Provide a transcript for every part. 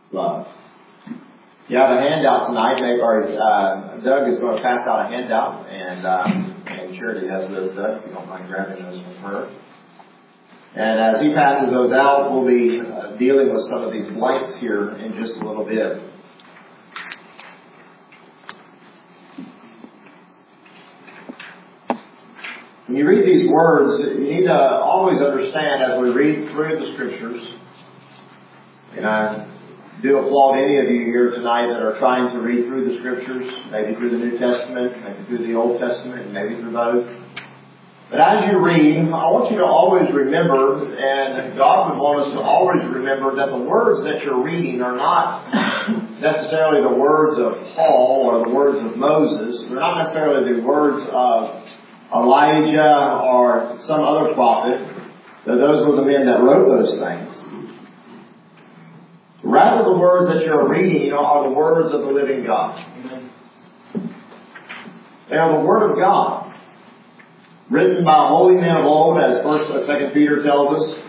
love. You have a handout tonight, Doug is going to pass out a handout, and Charity has those, Doug, if you don't mind grabbing those from her. And as he passes those out, we'll be dealing with some of these blanks here in just a little bit. When you read these words, you need to always understand as we read through the Scriptures, and I do applaud any of you here tonight that are trying to read through the Scriptures, maybe through the New Testament, maybe through the Old Testament, maybe through both. But as you read, I want you to always remember, and God would want us to always remember, that the words that you're reading are not necessarily the words of Paul or the words of Moses. They're not necessarily the words of Elijah or some other prophet. Those were the men that wrote those things. Rather, the words that you're reading are the words of the living God. They are the Word of God, written by holy men of old, as 1st and 2nd Peter tells us.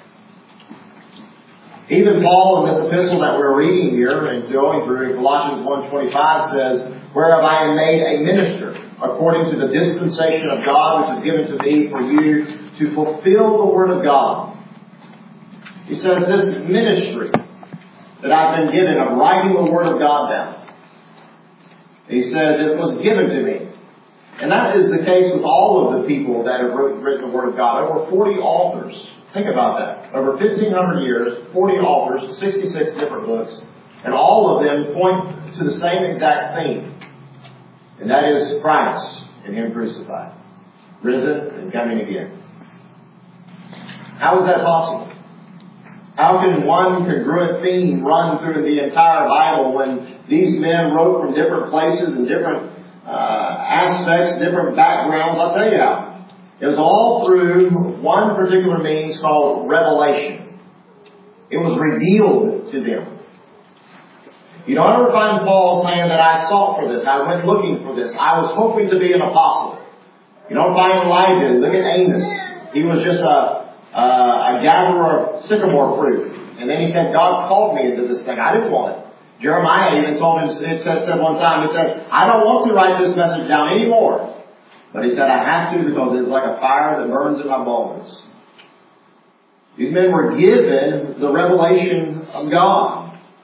Even Paul, in this epistle that we're reading here and going through, Colossians 1:25 says, "Whereof I am made a minister, according to the dispensation of God, which is given to me for you to fulfill the Word of God." He says, this ministry that I've been given of writing the Word of God down, he says, it was given to me. And that is the case with all of the people that have written the Word of God. Over 40 authors. Think about that. Over 1,500 years, 40 authors, 66 different books. And all of them point to the same exact theme. And that is Christ and Him crucified, risen and coming again. How is that possible? How can one congruent theme run through the entire Bible when these men wrote from different places and different aspects, different backgrounds? I'll tell you how. It was all through one particular means called revelation. It was revealed to them. You don't ever find Paul saying that I sought for this, I went looking for this, I was hoping to be an apostle. You don't find Elijah. Look at Amos. He was just a gatherer of sycamore fruit. And then he said, God called me into this thing. I didn't want it. Jeremiah even told him, it said one time, he said, I don't want to write this message down anymore. But he said, I have to because it's like a fire that burns in my bones. These men were given the revelation of God.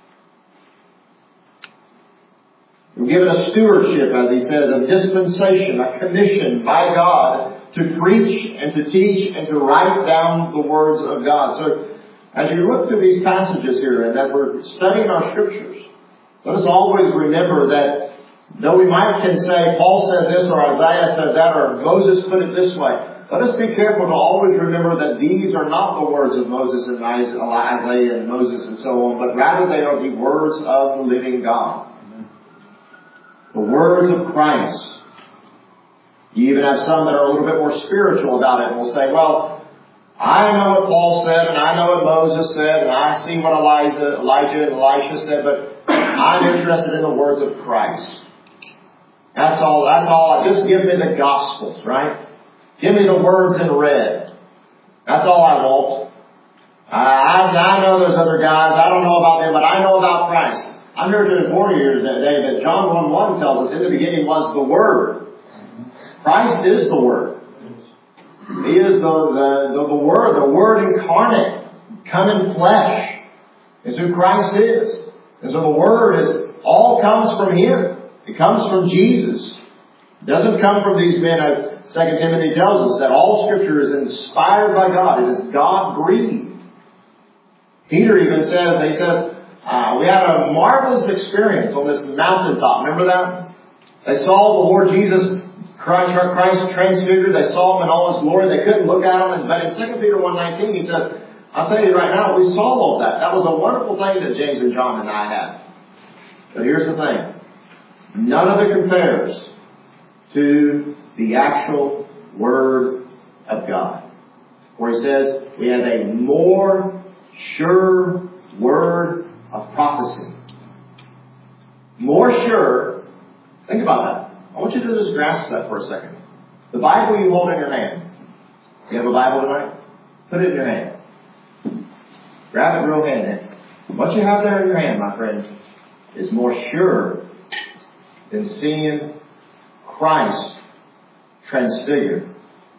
They were given a stewardship, as he says, a dispensation, a commission by God to preach and to teach and to write down the words of God. So, as you look through these passages here and as we're studying our Scriptures, let us always remember that though we might can say Paul said this or Isaiah said that or Moses put it this way, let us be careful to always remember that these are not the words of Moses and Isaiah and Moses and so on, but rather they are the words of the living God. The words of Christ. You even have some that are a little bit more spiritual about it and will say, well, I know what Paul said and I know what Moses said and I see what Elijah and Elisha said, but I'm interested in the words of Christ. That's all. Just give me the Gospels, right? Give me the words in red. That's all I want. I know there's other guys. I don't know about them, but I know about Christ. I'm here to inform you today that John 1:1 tells us in the beginning was the Word. Christ is the Word. He is the Word incarnate, come in flesh. Is who Christ is. And so the Word all comes from Him. It comes from Jesus. It doesn't come from these men, as 2 Timothy tells us, that all Scripture is inspired by God. It is God-breathed. Peter even says, we had a marvelous experience on this mountaintop. Remember that? They saw the Lord Jesus Christ transfigured. They saw Him in all His glory. They couldn't look at Him. But in 2 Peter 1:19, he says, I'll tell you right now, we saw all that. That was a wonderful thing that James and John and I had. But here's the thing. None of it compares to the actual Word of God. Where he says, we have a more sure word of prophecy. More sure. Think about that. I want you to just grasp that for a second. The Bible you hold in your hand. You have a Bible tonight? Put it in your hand. Grab it real hand. What you have there in your hand, my friend, is more sure than seeing Christ transfigured.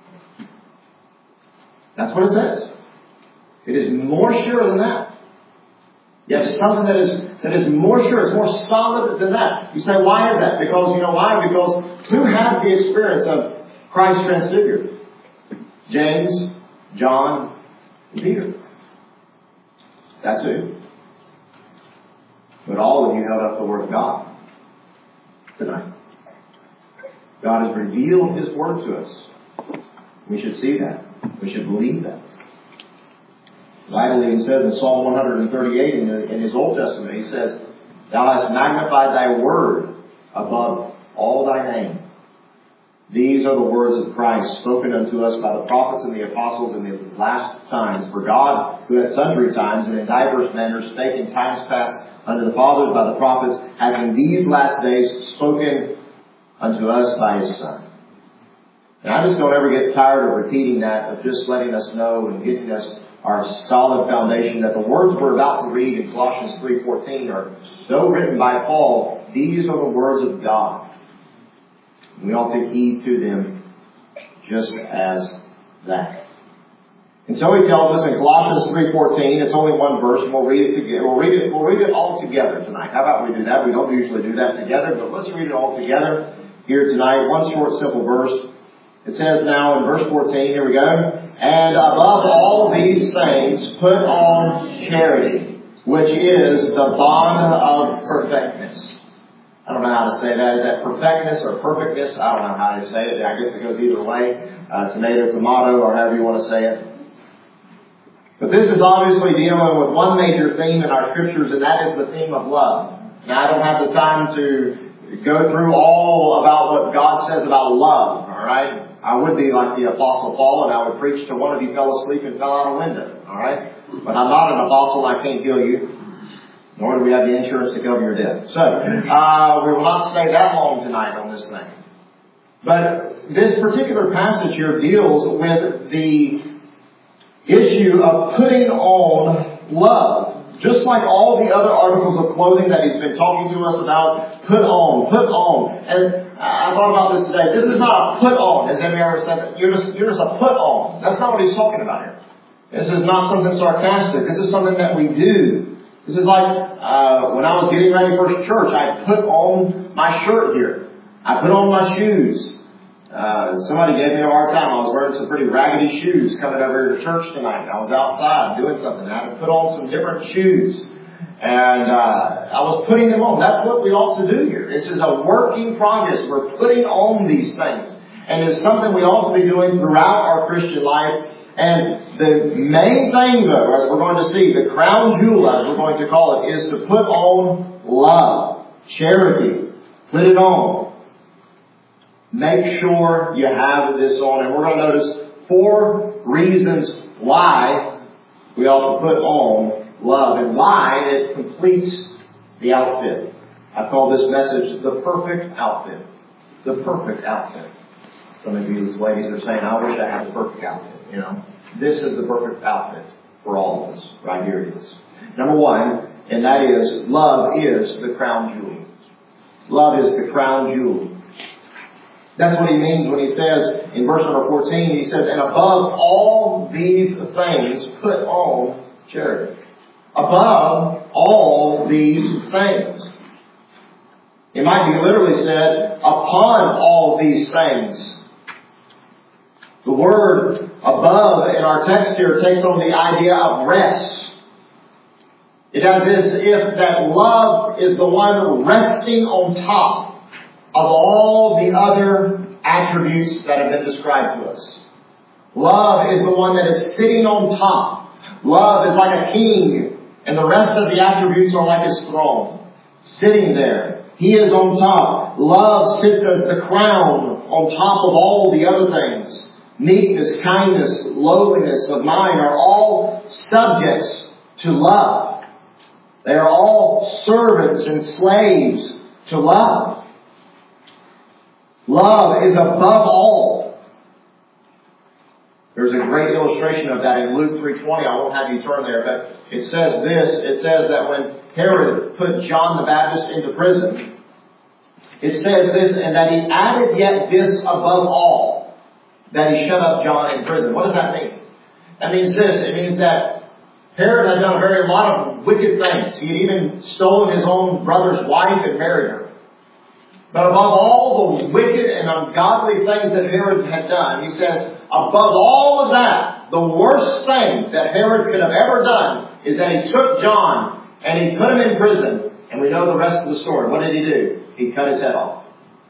That's what it says. It is more sure than that. You have something that is more sure, it's more solid than that. You say, why is that? Because, you know why? Because who had the experience of Christ transfigured? James, John, and Peter. That's who. But all of you held up the Word of God tonight. God has revealed His Word to us. We should see that. We should believe that. The Bible even says in Psalm 138 in His Old Testament, He says, Thou hast magnified Thy Word above all Thy name. These are the words of Christ spoken unto us by the prophets and the apostles in the last times. For God, who at sundry times and in divers manners spake in times past unto the fathers by the prophets, hath in these last days spoken unto us by His Son. And I just don't ever get tired of repeating that, of just letting us know and giving us our solid foundation that the words we're about to read in Colossians 3:14 are, though written by Paul, these are the words of God. We ought to heed to them just as that. And so he tells us in Colossians 3:14, it's only one verse, and we'll read it together. We'll read it all together tonight. How about we do that? We don't usually do that together, but let's read it all together here tonight. One short, simple verse. It says now in verse 14, here we go. And above all these things, put on charity, which is the bond of perfectness. I don't know how to say that. Is that perfectness or perfectness? I don't know how to say it. I guess it goes either way. Tomato, tomato, or however you want to say it. But this is obviously dealing with one major theme in our scriptures, and that is the theme of love. Now, I don't have the time to go through all about what God says about love, all right? I would be like the Apostle Paul, and I would preach till one of you fell asleep and fell out a window, all right? But I'm not an apostle. I can't heal you. Nor do we have the insurance to cover your debt. So, we will not stay that long tonight on this thing. But this particular passage here deals with the issue of putting on love. Just like all the other articles of clothing that he's been talking to us about, put on. And I thought about this today. This is not a put on. Has anybody ever said that? You're just a put on. That's not what he's talking about here. This is not something sarcastic. This is something that we do. This is like when I was getting ready for church, I put on my shirt here. I put on my shoes. Somebody gave me a hard time. I was wearing some pretty raggedy shoes coming over here to church tonight. I was outside doing something. I had to put on some different shoes. And I was putting them on. That's what we ought to do here. This is a work in progress. We're putting on these things. And it's something we ought to be doing throughout our Christian life. And the main thing, though, as we're going to see, the crown jewel, as we're going to call it, is to put on love, charity. Put it on. Make sure you have this on. And we're going to notice 4 reasons why we ought to put on love and why it completes the outfit. I call this message the perfect outfit. The perfect outfit. Some of you ladies are saying, I wish I had the perfect outfit. You know, this is the perfect outfit for all of us. Right here it is. Number 1, and that is, love is the crown jewel. Love is the crown jewel. That's what he means when he says, in verse number 14, he says, and above all these things, put on charity. Above all these things. It might be literally said, upon all these things. The word above in our text here takes on the idea of rest. It is as if that love is the one resting on top of all the other attributes that have been described to us. Love is the one that is sitting on top. Love is like a king, and the rest of the attributes are like his throne. Sitting there. He is on top. Love sits as the crown on top of all the other things. Meekness, kindness, lowliness of mind are all subjects to love. They are all servants and slaves to love. Love is above all. There's a great illustration of that in Luke 3:20. I won't have you turn there, but it says this. It says that when Herod put John the Baptist into prison, it says this, and that he added yet this above all, that he shut up John in prison. What does that mean? That means this. It means that Herod had done a lot of wicked things. He had even stolen his own brother's wife and married her. But above all the wicked and ungodly things that Herod had done, he says, above all of that, the worst thing that Herod could have ever done is that he took John and he put him in prison. And we know the rest of the story. What did he do? He cut his head off.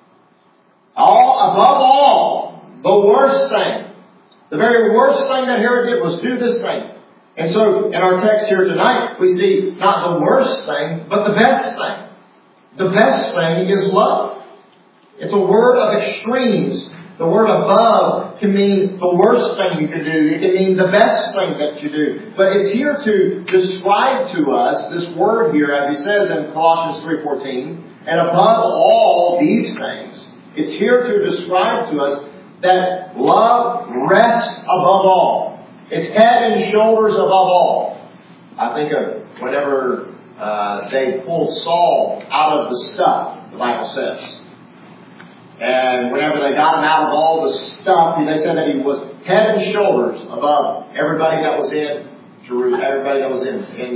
Above all, the worst thing, the very worst thing that Herod did was do this thing. And so, in our text here tonight, we see not the worst thing, but the best thing. The best thing is love. It's a word of extremes. The word above can mean the worst thing you can do. It can mean the best thing that you do. But it's here to describe to us, this word here, as he says in Colossians 3:14, and above all these things, it's here to describe to us that love rests above all. It's head and shoulders above all. I think of whenever they pulled Saul out of the stuff, the Bible says. And whenever they got him out of all the stuff, they said that he was head and shoulders above everybody that was in Jerusalem, everybody that was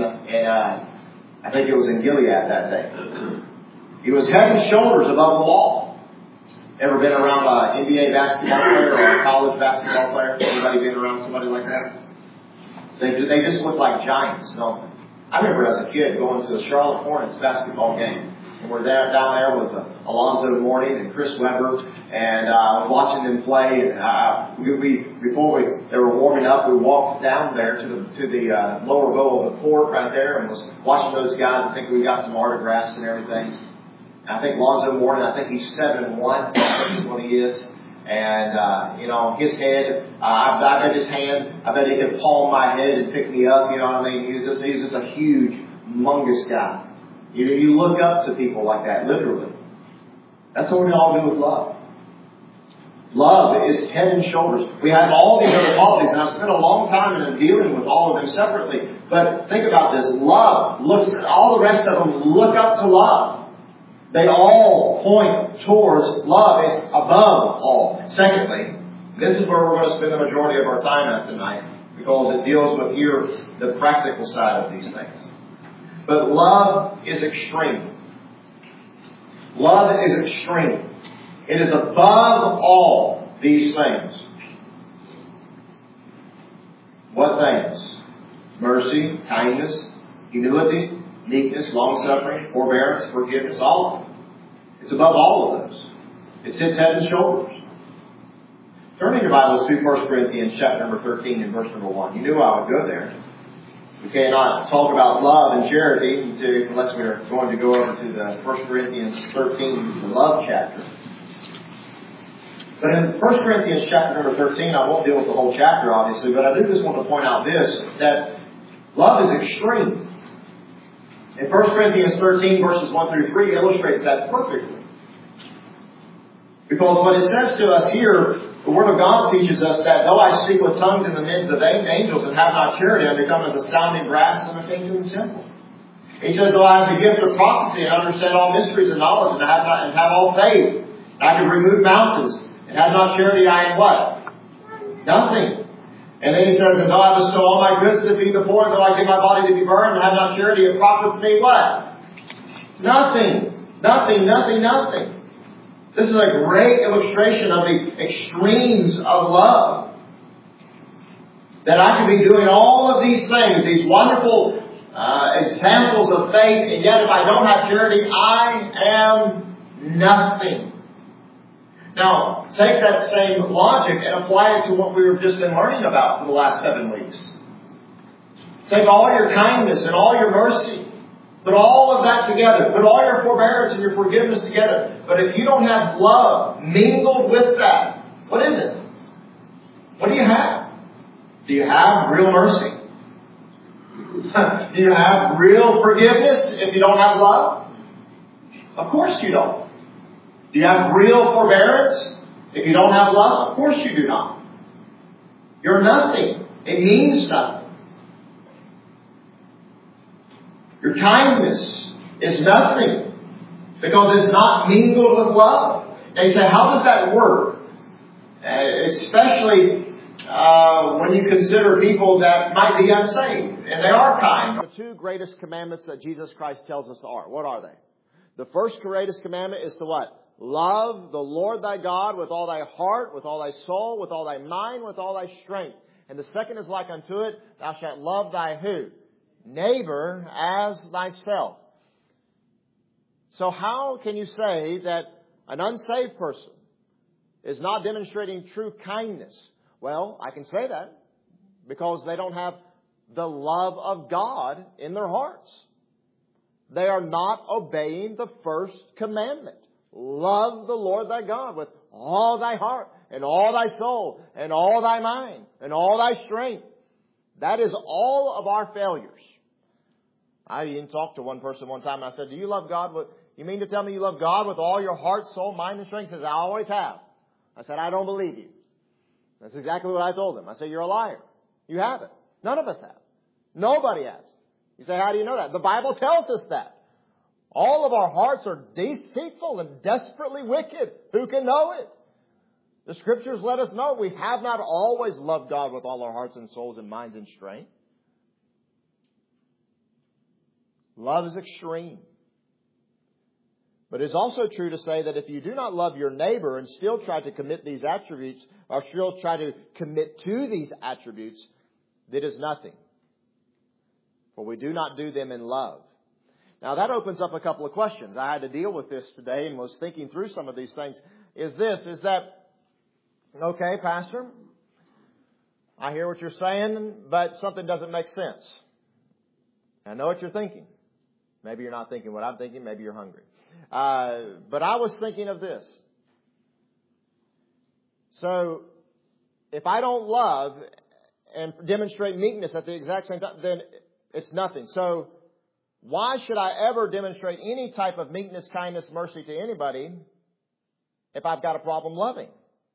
I think it was in Gilead that day. He was head and shoulders above the law. Ever been around an NBA basketball player or a college basketball player? Anybody been around somebody like that? They just look like giants, don't they? I remember as a kid going to the Charlotte Hornets basketball game. And down there was Alonzo Mourning and Chris Webber, and watching them play. And before they were warming up, we walked down there to the lower bowl of the court right there, and was watching those guys. I think we got some autographs and everything. I think Alonzo Mourning, I think he's 7'1", is what he is. And, his head, I bet his hand, I bet he could palm my head and pick me up, you know what I mean? He's just a huge, humongous guy. You look up to people like that, literally. That's what we all do with love. Love is head and shoulders. We have all these other qualities, and I've spent a long time in dealing with all of them separately. But think about this. Love all the rest of them look up to love. They all point towards love. It's above all. Secondly, this is where we're going to spend the majority of our time at tonight, because it deals with here the practical side of these things. But love is extreme. Love is extreme. It is above all these things. What things? Mercy, kindness, humility, meekness, long-suffering, forbearance, forgiveness, all of them. It's above all of those. It sits head and shoulders. Turn in your Bibles to 1 Corinthians chapter number 13 and verse number 1. You knew I would go there. We cannot talk about love and charity unless we're going to go over to the 1 Corinthians 13, the love chapter. But in 1 Corinthians chapter number 13, I won't deal with the whole chapter, obviously, but I do just want to point out this, that love is extreme. And 1 Corinthians 13, verses 1 through 3 illustrates that perfectly. Because what it says to us here, the Word of God teaches us that though I speak with tongues in the midst of angels and have not charity, I become as a sounding brass and a tinkling cymbal. He says, though I have the gift of prophecy and understand all mysteries and knowledge and have all faith, and I can remove mountains and have not charity, I am what? Nothing. And then he says, and though I bestow all my goods to feed the poor, though I give my body to be burned and have not charity, it profits me what? Nothing. Nothing, nothing, nothing. This is a great illustration of the extremes of love. That I can be doing all of these things, these wonderful examples of faith, and yet if I don't have charity, I am nothing. Now, take that same logic and apply it to what we've just been learning about for the last 7 weeks. Take all your kindness and all your mercy. Put all of that together. Put all your forbearance and your forgiveness together. But if you don't have love mingled with that, what is it? What do you have? Do you have real mercy? Do you have real forgiveness if you don't have love? Of course you don't. Do you have real forbearance if you don't have love? Of course you do not. You're nothing. It means nothing. Your kindness is nothing because it's not mingled with love. And you say, how does that work? Especially when you consider people that might be unsaved, and they are kind. The two greatest commandments that Jesus Christ tells us are. What are they? The first greatest commandment is to what? Love the Lord thy God with all thy heart, with all thy soul, with all thy mind, with all thy strength. And the second is like unto it, thou shalt love thy who? Neighbor as thyself. So how can you say that an unsaved person is not demonstrating true kindness? Well, I can say that because they don't have the love of God in their hearts. They are not obeying the first commandment. Love the Lord thy God with all thy heart and all thy soul and all thy mind and all thy strength. That is all of our failures. I even talked to one person one time and I said, do you love God with, you mean to tell me you love God with all your heart, soul, mind, and strength? He says, I always have. I said, I don't believe you. That's exactly what I told him. I said, you're a liar. You haven't. None of us have. Nobody has. You say, how do you know that? The Bible tells us that. All of our hearts are deceitful and desperately wicked. Who can know it? The Scriptures let us know we have not always loved God with all our hearts and souls and minds and strength. Love is extreme. But it's also true to say that if you do not love your neighbor and still try to commit these attributes, or still try to commit to these attributes, that is nothing. For we do not do them in love. Now that opens up a couple of questions. I had to deal with this today and was thinking through some of these things. Is that, okay, Pastor, I hear what you're saying, but something doesn't make sense. I know what you're thinking. Maybe you're not thinking what I'm thinking. Maybe you're hungry. But I was thinking of this. So, if I don't love and demonstrate meekness at the exact same time, then it's nothing. So, why should I ever demonstrate any type of meekness, kindness, mercy to anybody if I've got a problem loving?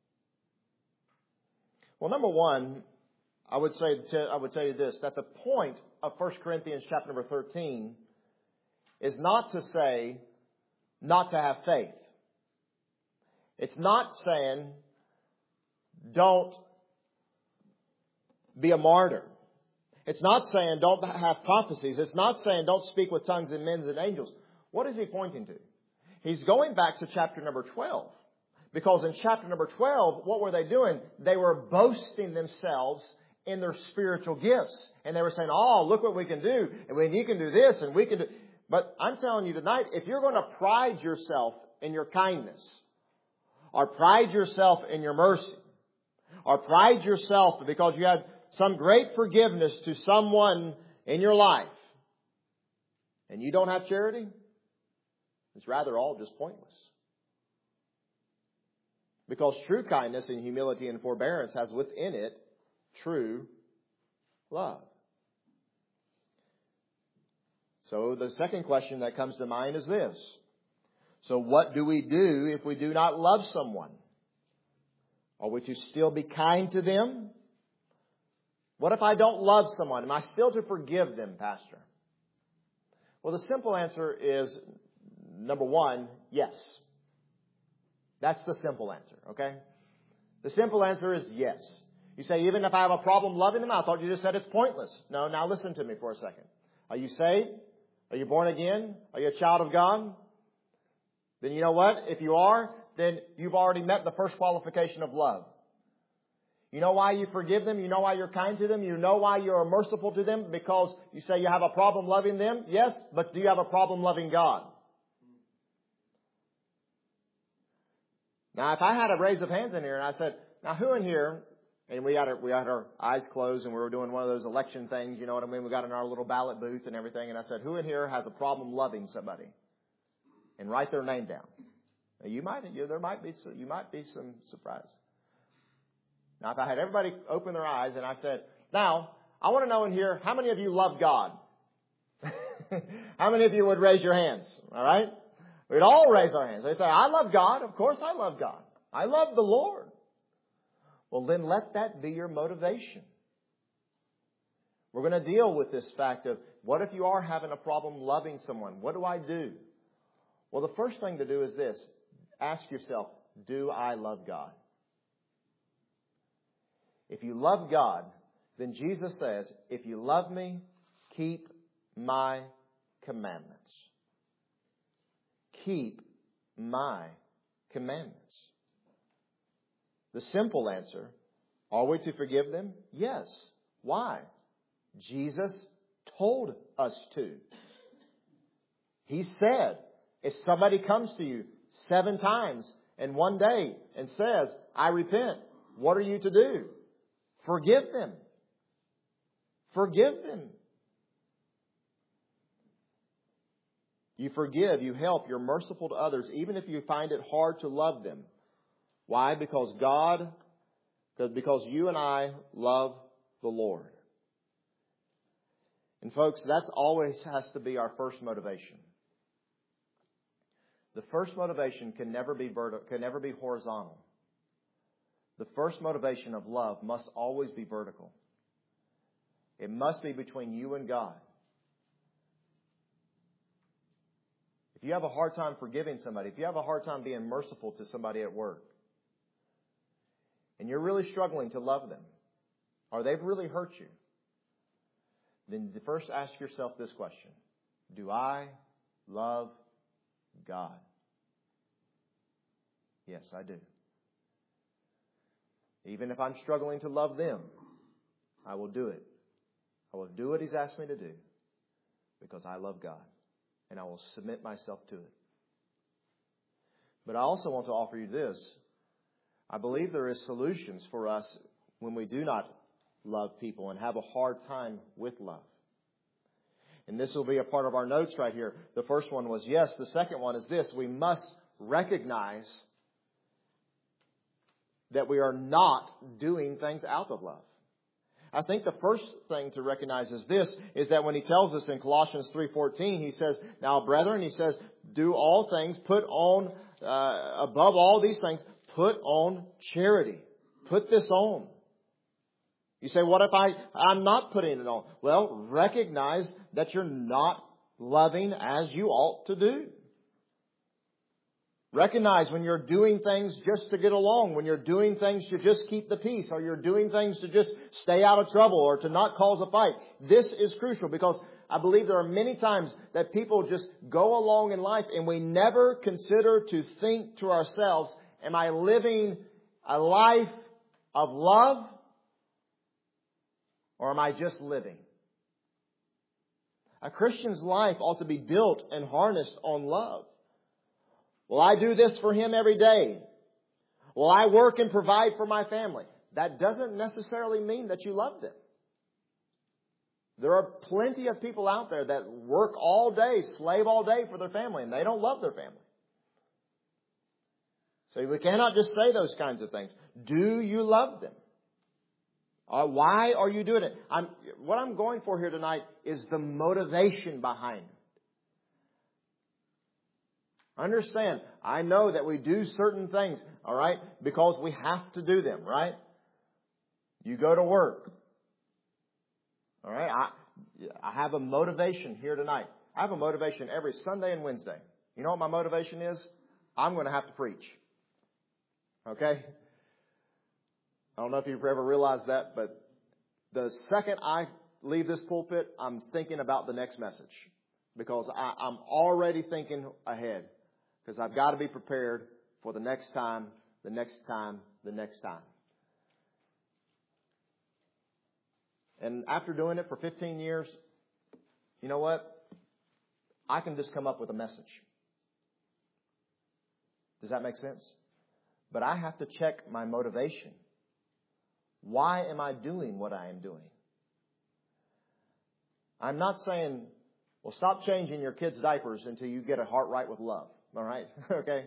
Well, number one, I would tell you this, that the point of 1 Corinthians chapter number 13 is not to say not to have faith. It's not saying don't be a martyr. It's not saying don't have prophecies. It's not saying don't speak with tongues and men and angels. What is he pointing to? He's going back to chapter number 12. Because in chapter number 12, what were they doing? They were boasting themselves in their spiritual gifts. And they were saying, oh, look what we can do. And when you can do this and we can do... But I'm telling you tonight, if you're going to pride yourself in your kindness, or pride yourself in your mercy, or pride yourself because you had some great forgiveness to someone in your life, and you don't have charity, it's rather all just pointless. Because true kindness and humility and forbearance has within it true love. So the second question that comes to mind is this. So what do we do if we do not love someone? Are we to still be kind to them? What if I don't love someone? Am I still to forgive them, Pastor? Well, the simple answer is, number one, yes. That's the simple answer, okay? The simple answer is yes. You say, even if I have a problem loving them, I thought you just said it's pointless. No, now listen to me for a second. Are you saved? Are you born again? Are you a child of God? Then you know what? If you are, then you've already met the first qualification of love. You know why you forgive them? You know why you're kind to them? You know why you're merciful to them? Because you say you have a problem loving them? Yes, but do you have a problem loving God? Now, if I had a raise of hands in here and I said, now who in here, and we had our eyes closed and we were doing one of those election things, you know what I mean? We got in our little ballot booth and everything. And I said, who in here has a problem loving somebody? And write their name down. Now, you might be some surprise. Now, if I had everybody open their eyes and I said, now, I want to know in here, how many of you love God? How many of you would raise your hands? All right? We'd all raise our hands. They'd say, I love God. Of course I love God. I love the Lord. Well, then let that be your motivation. We're going to deal with this fact of, what if you are having a problem loving someone? What do I do? Well, the first thing to do is this. Ask yourself, do I love God? If you love God, then Jesus says, if you love me, keep my commandments. Keep my commandments. The simple answer, are we to forgive them? Yes. Why? Jesus told us to. He said, if somebody comes to you 7 times in one day and says, I repent, what are you to do? Forgive them. Forgive them. You forgive, you help, you're merciful to others, even if you find it hard to love them. Why? Because you and I love the Lord. And folks, that's always has to be our first motivation. The first motivation can never be horizontal. The first motivation of love must always be vertical. It must be between you and God. If you have a hard time forgiving somebody, if you have a hard time being merciful to somebody at work, and you're really struggling to love them, or they've really hurt you, then first ask yourself this question. Do I love God? Yes, I do. Even if I'm struggling to love them, I will do it. I will do what He's asked me to do because I love God. And I will submit myself to it. But I also want to offer you this. I believe there is solutions for us when we do not love people and have a hard time with love. And this will be a part of our notes right here. The first one was yes. The second one is this. We must recognize that we are not doing things out of love. I think the first thing to recognize is this, is that when he tells us in Colossians 3:14, he says, now brethren, he says, do all things, put on, above all these things, put on charity. Put this on. You say, what if I'm not putting it on? Well, recognize that you're not loving as you ought to do. Recognize when you're doing things just to get along, when you're doing things to just keep the peace, or you're doing things to just stay out of trouble or to not cause a fight. This is crucial because I believe there are many times that people just go along in life and we never consider to think to ourselves, am I living a life of love or am I just living? A Christian's life ought to be built and harnessed on love. Well, I do this for him every day. Well, I work and provide for my family. That doesn't necessarily mean that you love them. There are plenty of people out there that work all day, slave all day for their family, and they don't love their family. So we cannot just say those kinds of things. Do you love them? Why are you doing it? What I'm going for here tonight is the motivation behind it. Understand, I know that we do certain things, all right, because we have to do them, right? You go to work. All right, I have a motivation here tonight. I have a motivation every Sunday and Wednesday. You know what my motivation is? I'm going to have to preach. Okay? I don't know if you've ever realized that, but the second I leave this pulpit, I'm thinking about the next message. Because I'm already thinking ahead. Because I've got to be prepared for the next time, the next time, the next time. And after doing it for 15 years, you know what? I can just come up with a message. Does that make sense? But I have to check my motivation. Why am I doing what I am doing? I'm not saying, well, stop changing your kids' diapers until you get a heart right with love. All right? Okay?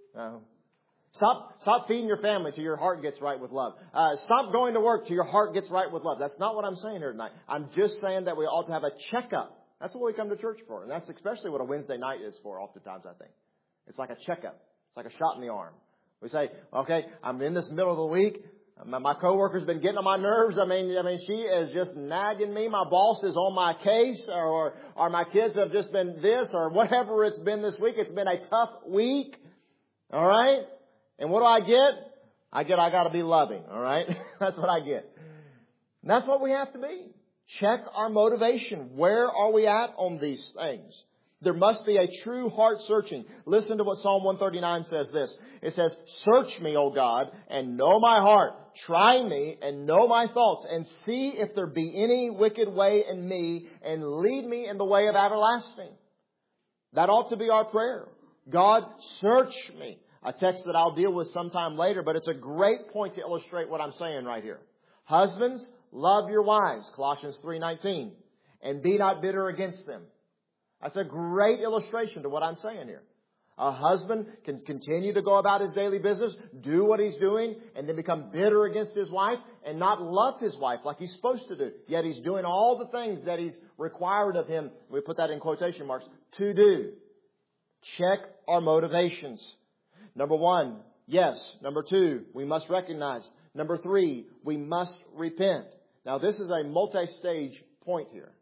Stop feeding your family till your heart gets right with love. Stop going to work till your heart gets right with love. That's not what I'm saying here tonight. I'm just saying that we ought to have a checkup. That's what we come to church for. And that's especially what a Wednesday night is for oftentimes, I think. It's like a checkup. It's like a shot in the arm. We say, okay, I'm in this middle of the week. My coworker's been getting on my nerves. I mean, she is just nagging me. My boss is on my case, or my kids have just been this, or whatever it's been this week. It's been a tough week. All right? And what do I get? I got to be loving. All right? That's what I get. And that's what we have to be. Check our motivation. Where are we at on these things? There must be a true heart searching. Listen to what Psalm 139 says this. It says, "Search me, O God, and know my heart. Try me and know my thoughts, and see if there be any wicked way in me, and lead me in the way of everlasting." That ought to be our prayer. God, search me. A text that I'll deal with sometime later, but it's a great point to illustrate what I'm saying right here. Husbands, love your wives, Colossians 3:19, and be not bitter against them. That's a great illustration to what I'm saying here. A husband can continue to go about his daily business, do what he's doing, and then become bitter against his wife and not love his wife like he's supposed to do. Yet he's doing all the things that he's required of him, we put that in quotation marks, to do. Check our motivations. Number 1, yes. Number 2, we must recognize. Number 3, we must repent. Now this is a multi-stage point here.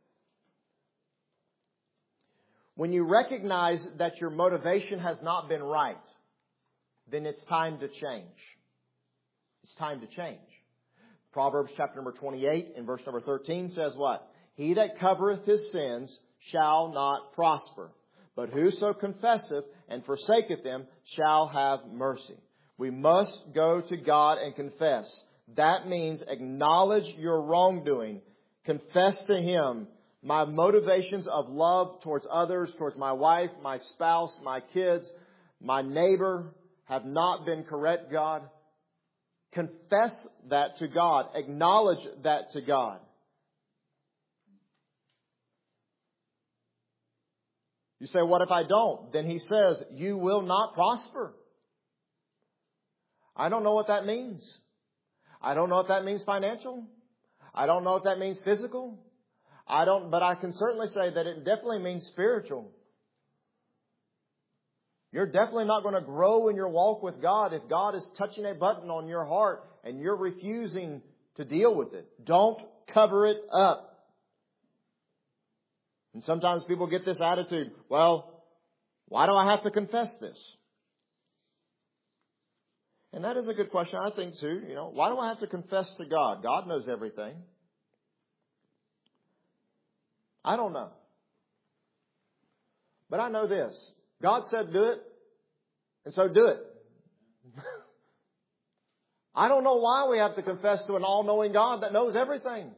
When you recognize that your motivation has not been right, then it's time to change. It's time to change. Proverbs chapter number 28 and verse number 13 says what? "He that covereth his sins shall not prosper, but whoso confesseth and forsaketh them shall have mercy." We must go to God and confess. That means acknowledge your wrongdoing. Confess to Him. My motivations of love towards others, towards my wife, my spouse, my kids, my neighbor have not been correct, God. Confess that to God. Acknowledge that to God. You say, what if I don't? Then He says, you will not prosper. I don't know what that means. I don't know if that means financial. I don't know if that means physical. But I can certainly say that it definitely means spiritual. You're definitely not going to grow in your walk with God if God is touching a button on your heart and you're refusing to deal with it. Don't cover it up. And sometimes people get this attitude, well, why do I have to confess this? And that is a good question, I think, too. Why do I have to confess to God? God knows everything. I don't know. But I know this. God said do it, and so do it. I don't know why we have to confess to an all-knowing God that knows everything.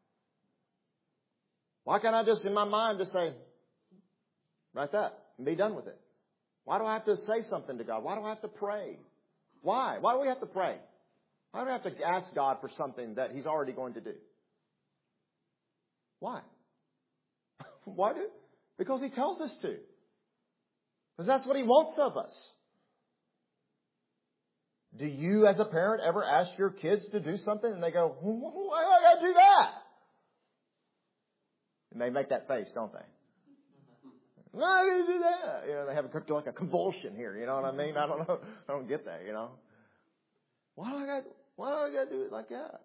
Why can't I just, in my mind, just say, like that, and be done with it? Why do I have to say something to God? Why do I have to pray? Why? Why do we have to pray? Why do we have to ask God for something that He's already going to do? Why? Why do? Because He tells us to. Because that's what He wants of us. Do you as a parent ever ask your kids to do something and they go, why do I got to do that? And they make that face, don't they? Why are you going to do that? They have a convulsion here. You know what I mean? I don't know. I don't get that, Why do I got to do it like that?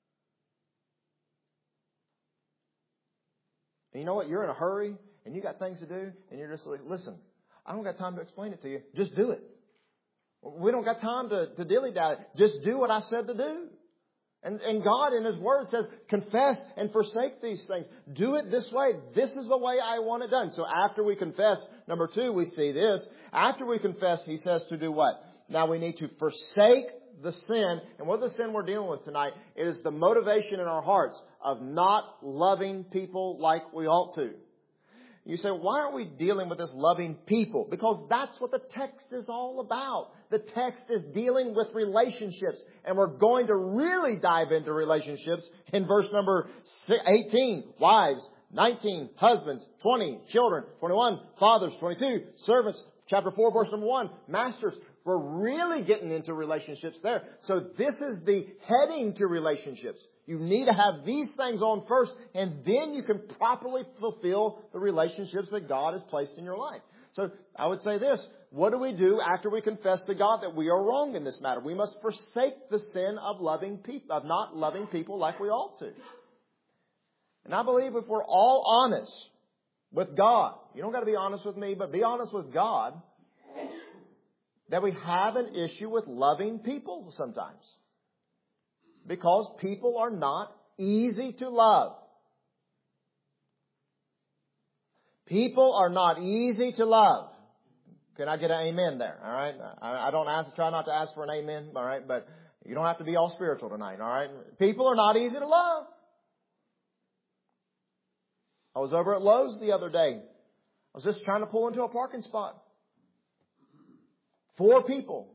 And you know what? You're in a hurry and you got things to do and you're just like, listen, I don't got time to explain it to you. Just do it. We don't got time to dilly-dally. Just do what I said to do. And God in His Word says, confess and forsake these things. Do it this way. This is the way I want it done. So after we confess, number 2, we see this. After we confess, He says to do what? Now we need to forsake the sin. And what is the sin we're dealing with tonight? It is the motivation in our hearts of not loving people like we ought to. You say, why aren't we dealing with this loving people? Because that's what the text is all about. The text is dealing with relationships. And we're going to really dive into relationships in verse number 18. Wives, 19, husbands, 20, children, 21, fathers, 22, servants, chapter 4, verse number 1, masters. We're really getting into relationships there. So this is the heading to relationships. You need to have these things on first, and then you can properly fulfill the relationships that God has placed in your life. So I would say this. What do we do after we confess to God that we are wrong in this matter? We must forsake the sin of not loving people like we ought to. And I believe if we're all honest with God, you don't got to be honest with me, but be honest with God, that we have an issue with loving people sometimes. Because people are not easy to love. People are not easy to love. Can I get an amen there? All right. I don't try not to ask for an amen. All right. But you don't have to be all spiritual tonight. All right. People are not easy to love. I was over at Lowe's the other day. I was just trying to pull into a parking spot. 4 people.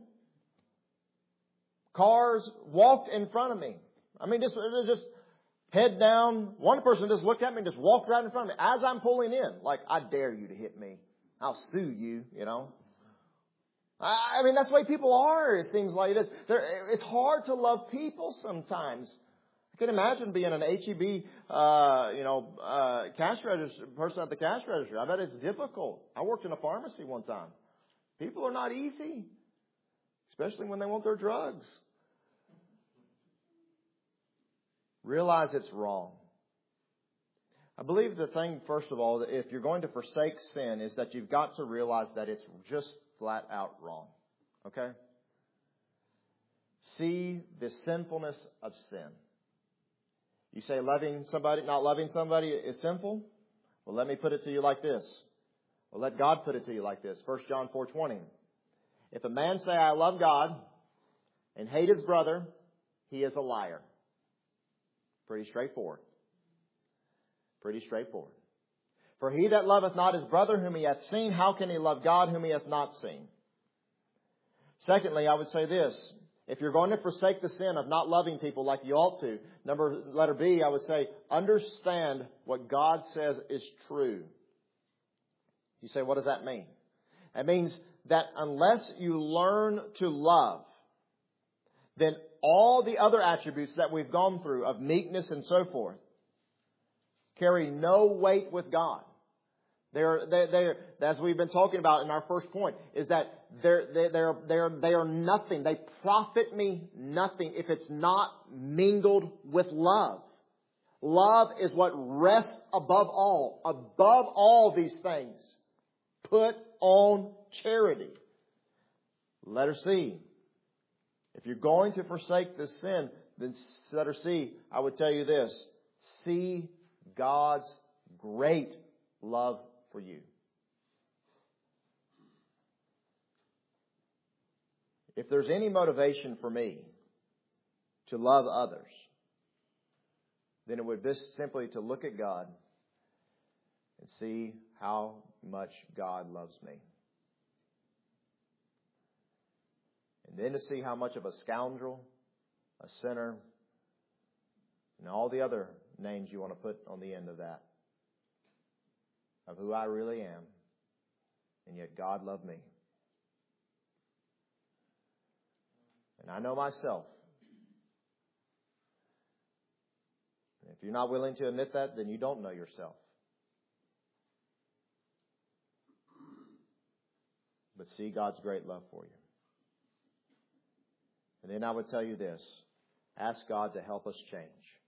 Cars walked in front of me. I mean, just head down. One person just looked at me and just walked right in front of me as I'm pulling in. Like, I dare you to hit me. I'll sue you, you know. I mean, that's the way people are, it seems like. It's hard to love people sometimes. I can imagine being an HEB, cash register, person at the cash register. I bet it's difficult. I worked in a pharmacy one time. People are not easy, especially when they want their drugs. Realize it's wrong. I believe the thing, first of all, that if you're going to forsake sin, is that you've got to realize that it's just flat out wrong. Okay? See the sinfulness of sin. You say not loving somebody is sinful? Well, let me put it to you like this. Well, let God put it to you like this. 1 John 4:20. If a man say, I love God, and hate his brother, he is a liar. Pretty straightforward. Pretty straightforward. For he that loveth not his brother whom he hath seen, how can he love God whom he hath not seen? Secondly, I would say this. If you're going to forsake the sin of not loving people like you ought to, letter B, I would say, understand what God says is true. You say, what does that mean? It means that unless you learn to love, then all the other attributes that we've gone through of meekness and so forth carry no weight with God. They're, as we've been talking about in our first point, is that they are nothing. They profit me nothing if it's not mingled with love. Love is what rests above all. Above all these things, put on charity. Letter C. If you're going to forsake this sin, then letter C, I would tell you this. See God's great love for you. If there's any motivation for me to love others, then it would be simply to look at God and see how much God loves me. And then to see how much of a scoundrel, a sinner, and all the other names you want to put on the end of that, of who I really am, and yet God loved me. And I know myself. If you're not willing to admit that, then you don't know yourself. But see God's great love for you. And then I would tell you this. Ask God to help us change.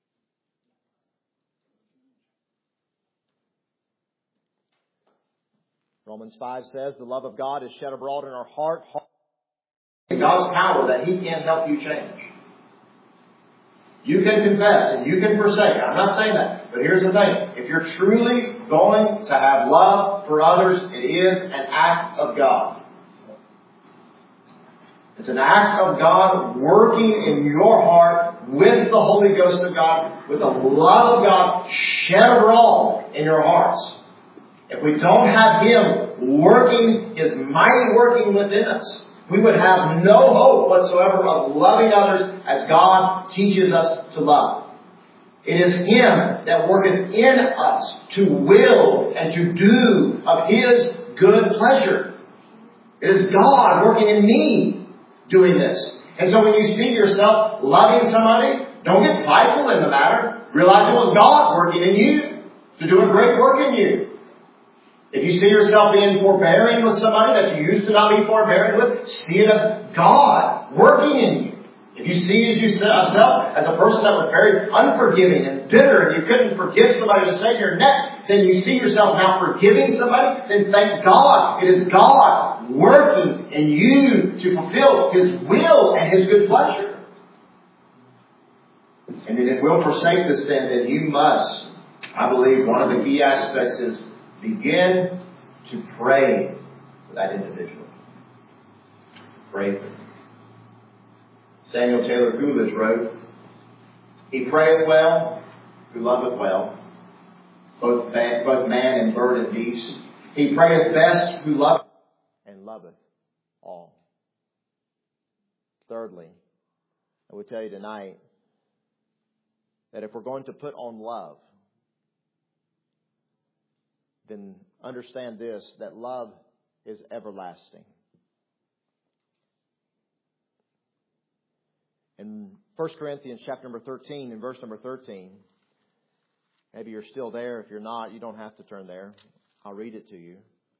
Romans 5 says the love of God is shed abroad in our heart. God's power that He can help you change. You can confess and you can forsake. I'm not saying that. But here's the thing. If you're truly going to have love for others, it is an act of God. It's an act of God working in your heart with the Holy Ghost of God, with the love of God shed abroad in your hearts. If we don't have Him working, His mighty working within us, we would have no hope whatsoever of loving others as God teaches us to love. It is Him that worketh in us to will and to do of His good pleasure. It is God working in me doing this. And so when you see yourself loving somebody, don't get prideful in the matter. Realize it was God working in you to do a great work in you. If you see yourself being forbearing with somebody that you used to not be forbearing with, see it as God working in you. If you see yourself as a person that was very unforgiving and bitter and you couldn't forgive somebody to save your neck, then you see yourself now forgiving somebody, then thank God. It is God working in you to fulfill His will and His good pleasure. And then it will forsake the sin, then you must, I believe one of the key aspects is begin to pray for that individual. Pray for them. Samuel Taylor Coolidge wrote, He prayeth well, who loveth well, both man and bird and beast. He prayeth best, who loveth and loveth all. Thirdly, I would tell you tonight that if we're going to put on love, then understand this, that love is everlasting. In 1 Corinthians chapter number 13 and verse number 13, maybe you're still there. If you're not, you don't have to turn there. I'll read it to you.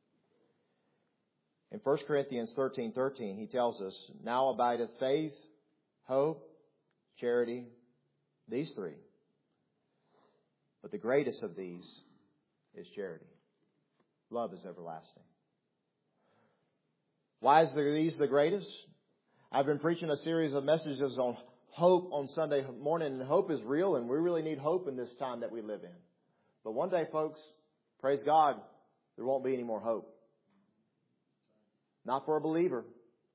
In 1 Corinthians 13:13, he tells us, Now abideth faith, hope, charity, these three. But the greatest of these is charity. Love is everlasting. Why is these the greatest? I've been preaching a series of messages on hope on Sunday morning, and hope is real, and we really need hope in this time that we live in. But one day, folks, praise God, there won't be any more hope. Not for a believer.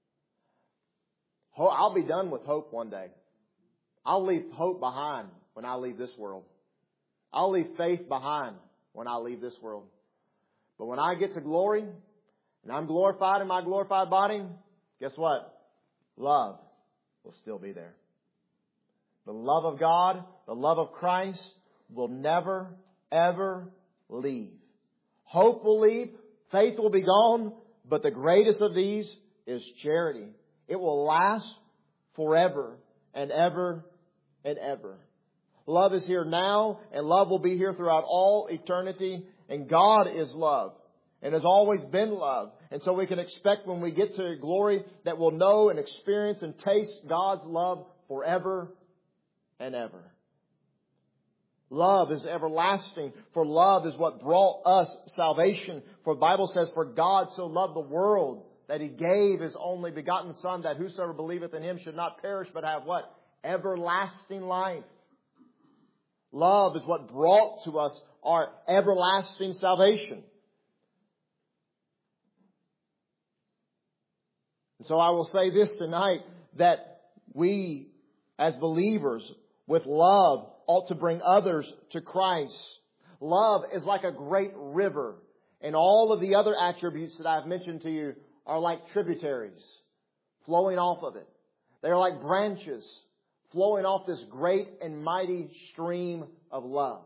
I'll be done with hope one day. I'll leave hope behind when I leave this world. I'll leave faith behind when I leave this world. But when I get to glory, and I'm glorified in my glorified body, guess what? Love will still be there. The love of God, the love of Christ will never, ever leave. Hope will leave. Faith will be gone. But the greatest of these is charity. It will last forever and ever and ever. Love is here now, and love will be here throughout all eternity. And God is love, and has always been love. And so we can expect when we get to glory that we'll know and experience and taste God's love forever and ever. Love is everlasting, for love is what brought us salvation. For the Bible says, For God so loved the world that He gave His only begotten Son, that whosoever believeth in Him should not perish but have what? Everlasting life. Love is what brought to us our everlasting salvation. And so I will say this tonight, that we as believers with love ought to bring others to Christ. Love is like a great river, and all of the other attributes that I've mentioned to you are like tributaries flowing off of it. They're like branches flowing off this great and mighty stream of love.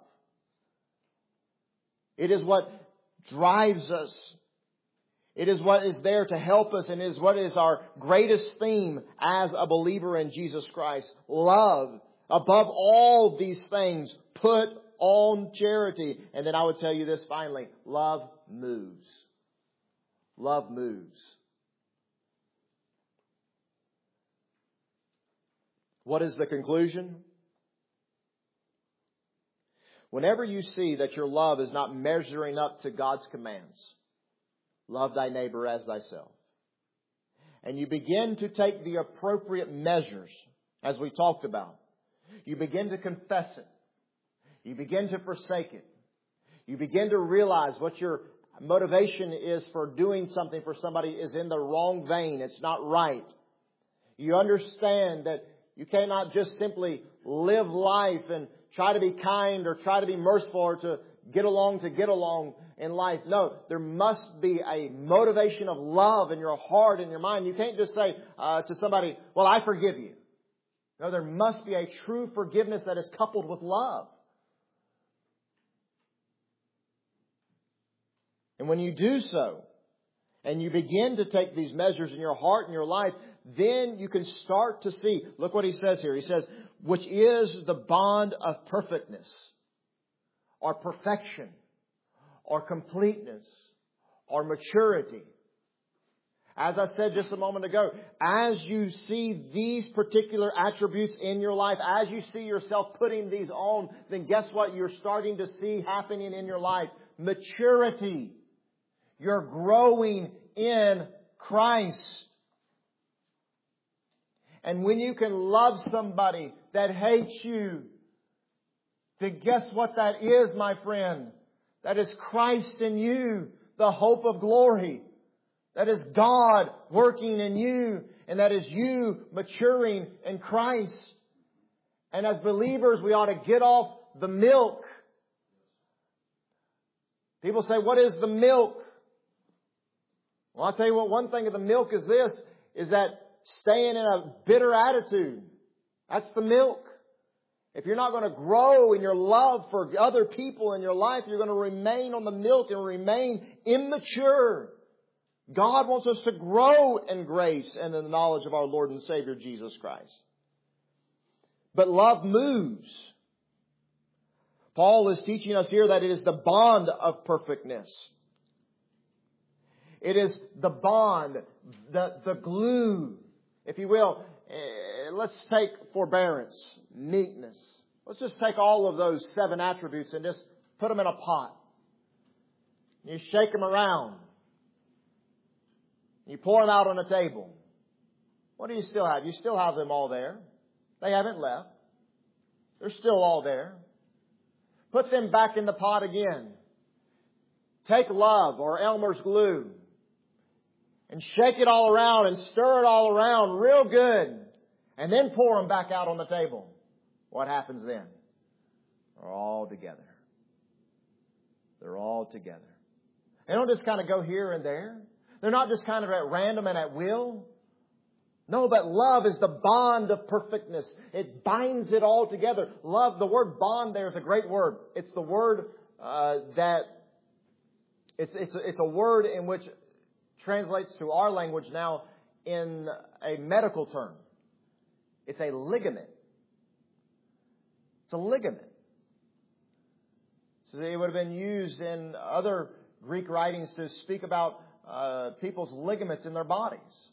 It is what drives us. It is what is there to help us, and it is what is our greatest theme as a believer in Jesus Christ. Love. Above all these things, put on charity. And then I would tell you this finally. Love moves. Love moves. What is the conclusion? Whenever you see that your love is not measuring up to God's commands, love thy neighbor as thyself, and you begin to take the appropriate measures, as we talked about, you begin to confess it, you begin to forsake it, you begin to realize what your motivation is for doing something for somebody is in the wrong vein, it's not right. You understand that you cannot just simply live life and try to be kind or try to be merciful or to get along in life. No, there must be a motivation of love in your heart and your mind. You can't just say to somebody, well, I forgive you. No, there must be a true forgiveness that is coupled with love. And when you do so, and you begin to take these measures in your heart and your life, then you can start to see, look what he says here. He says, which is the bond of perfectness, or perfection, or completeness, or maturity. As I said just a moment ago, as you see these particular attributes in your life, as you see yourself putting these on, then guess what you're starting to see happening in your life? Maturity. You're growing in Christ. And when you can love somebody that hates you, then guess what that is, my friend? That is Christ in you, the hope of glory. That is God working in you, and that is you maturing in Christ. And as believers, we ought to get off the milk. People say, what is the milk? Well, I'll tell you what, one thing of the milk is this, is that staying in a bitter attitude. That's the milk. If you're not going to grow in your love for other people in your life, you're going to remain on the milk and remain immature. God wants us to grow in grace and in the knowledge of our Lord and Savior Jesus Christ. But love moves. Paul is teaching us here that it is the bond of perfectness. It is the bond, the glue, if you will. Let's take forbearance, meekness. Let's just take all of those 7 attributes and just put them in a pot. You shake them around. You pour them out on a table. What do you still have? You still have them all there. They haven't left. They're still all there. Put them back in the pot again. Take love or Elmer's glue and shake it all around and stir it all around real good. And then pour them back out on the table. What happens then? They're all together. They're all together. They don't just kind of go here and there. They're not just kind of at random and at will. No, but love is the bond of perfectness. It binds it all together. Love, the word bond there is a great word. It's the word it's a word in which translates to our language now in a medical term. It's a ligament. It's a ligament. So it would have been used in other Greek writings to speak about people's ligaments in their bodies.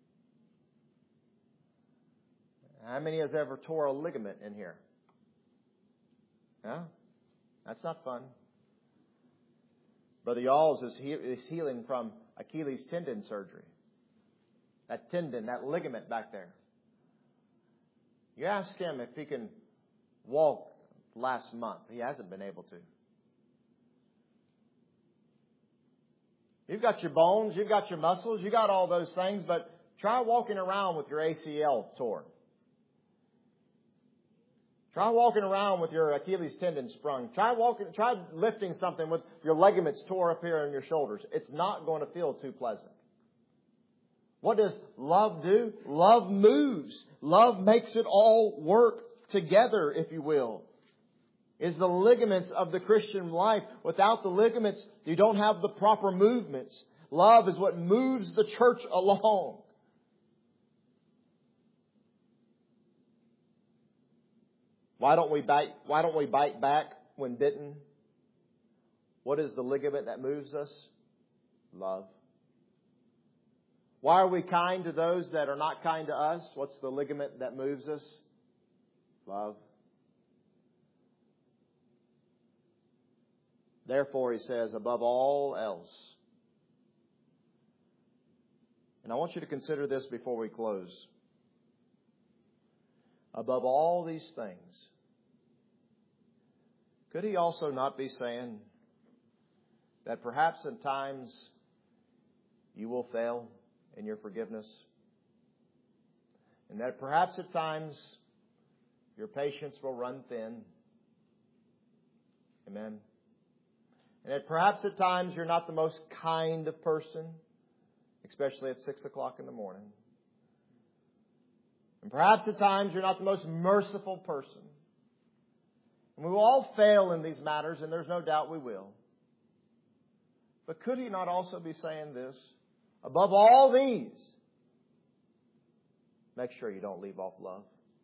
How many has ever tore a ligament in here? Yeah? That's not fun. Brother Yalls is healing from Achilles tendon surgery. That tendon, that ligament back there. You ask him if he can walk last month. He hasn't been able to. You've got your bones, you've got your muscles, you got all those things, but try walking around with your ACL torn. Try walking around with your Achilles tendon sprung. Try lifting something with your ligaments tore up here in your shoulders. It's not going to feel too pleasant. What does love do? Love moves. Love makes it all work together, if you will. Is the ligaments of the Christian life. Without the ligaments, you don't have the proper movements. Love is what moves the church along. Why don't we bite back when bitten? What is the ligament that moves us? Love. Why are we kind to those that are not kind to us? What's the ligament that moves us? Love. Therefore, he says, above all else. And I want you to consider this before we close. Above all these things, could he also not be saying that perhaps at times you will fail in your forgiveness? And that perhaps at times your patience will run thin? Amen. And that perhaps at times you're not the most kind of person, especially at 6 o'clock in the morning. And perhaps at times you're not the most merciful person. And we will all fail in these matters, and there's no doubt we will. But could he not also be saying this? Above all these, make sure you don't leave off love.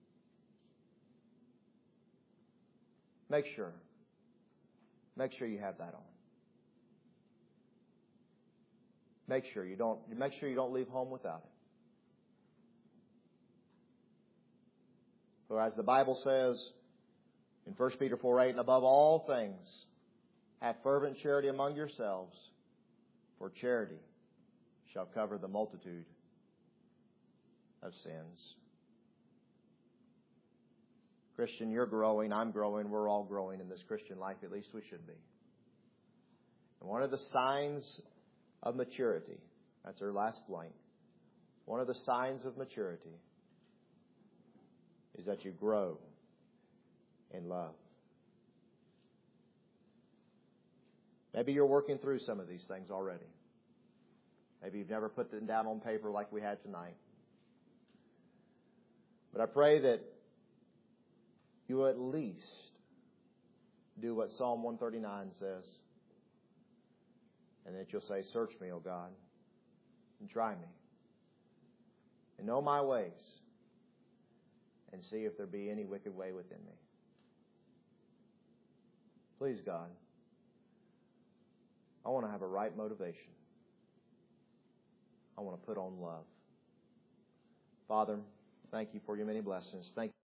Make sure you have that on. Make sure you don't leave home without it. For as the Bible says in 1 Peter 4:8, and above all things, have fervent charity among yourselves, for charity shall cover the multitude of sins. Christian, you're growing, I'm growing, we're all growing in this Christian life, at least we should be. And one of the signs of maturity, that's our last blank, one of the signs of maturity is that you grow in love. Maybe you're working through some of these things already. Maybe you've never put them down on paper like we had tonight. But I pray that you at least do what Psalm 139 says. And that you'll say, search me, O God, and try me. And know my ways. And see if there be any wicked way within me. Please, God, I want to have a right motivation. I want to put on love. Father, thank you for your many blessings. Thank you.